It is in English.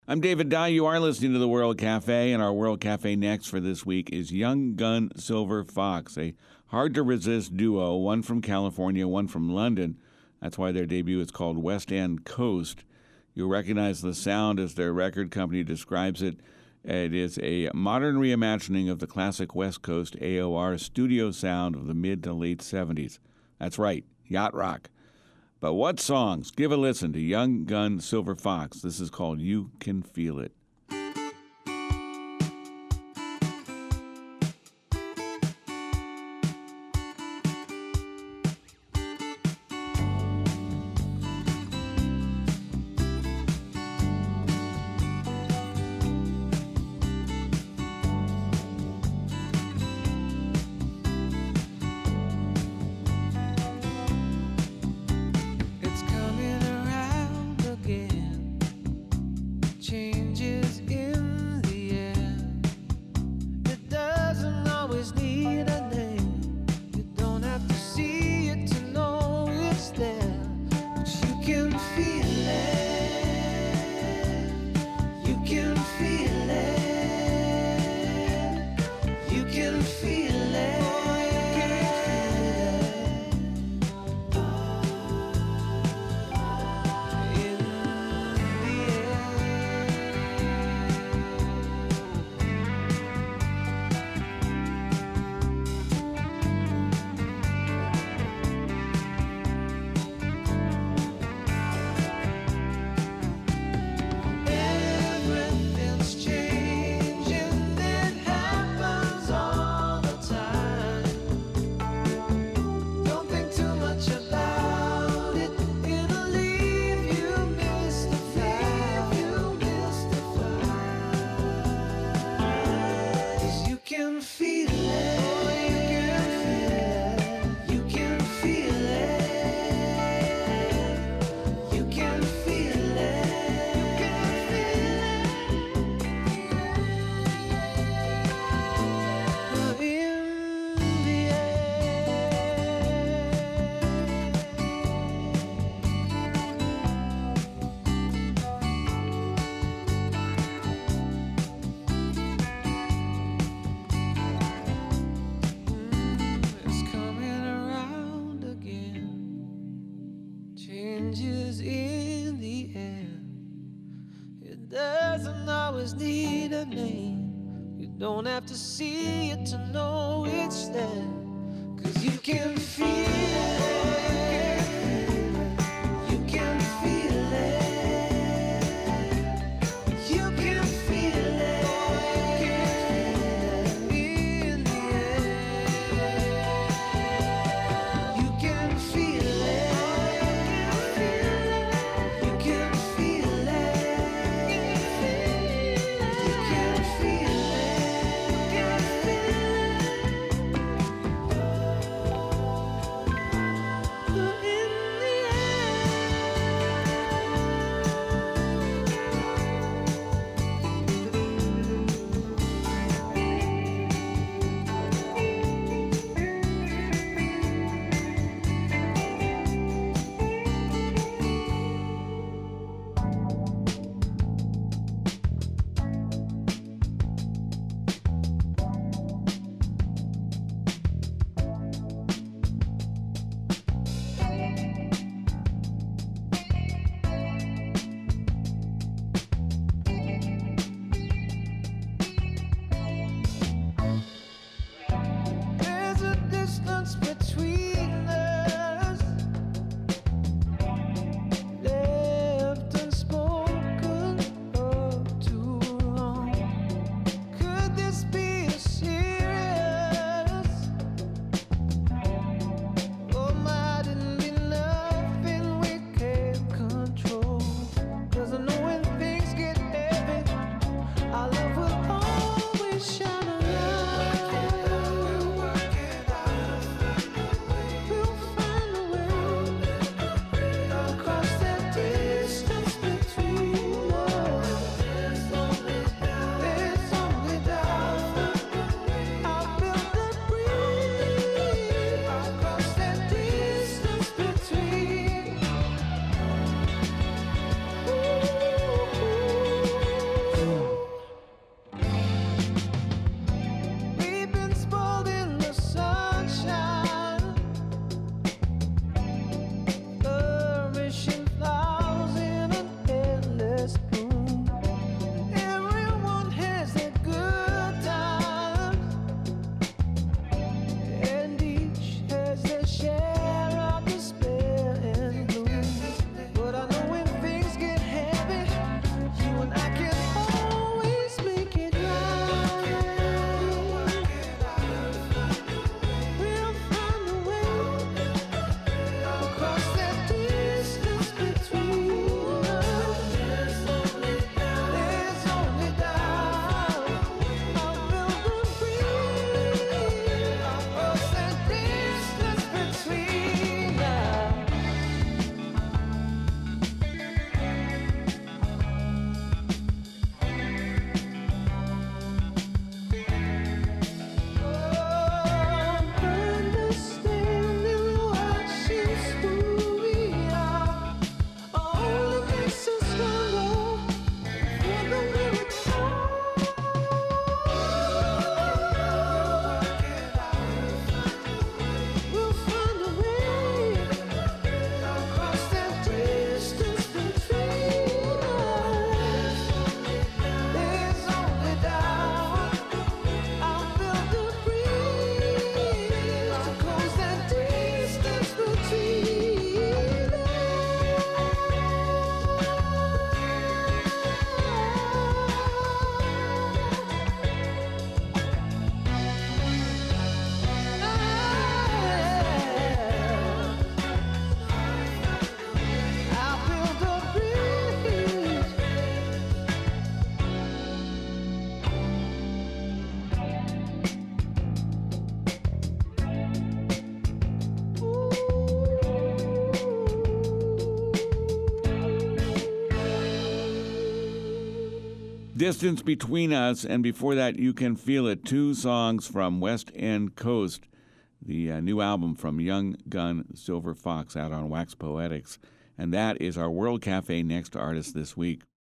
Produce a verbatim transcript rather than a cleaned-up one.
I'm David Dye. You are listening to the World Cafe, and our World Cafe next for this week is Young Gun Silver Fox, a hard-to-resist duo, one from California, one from London. That's why their debut is called West End Coast. You'll recognize the sound as their record company describes it. It is a modern reimagining of the classic West Coast A O R studio sound of the mid to late seventies. That's right, yacht rock. But what songs? Give a listen to Young Gun Silver Fox. This is called You Can Feel It. Don't have to see it to know it's there, 'cause you can feel it, you can feel it, you can feel it, in the air, you can feel it, you can feel it, you can feel it. endless bloom. Everyone has a good time, and each has their share of despair and gloom. But I know when things get heavy, you and I can always make it right. We'll find a way across that distance between us. There's only doubt. I'll build a bridge across that distance between us. Understanding what she's who we are only makes us stronger for the winter time. We'll find a way across that distance between us. There's only doubt. I'll build a bridge to close that distance between us. I'll build a bridge. Distance Between Us, and before that, You Can Feel It, two songs from West End Coast, the uh, new album from Young Gun Silver Fox out on Wax Poetics. And that is our World Cafe Next artist this week.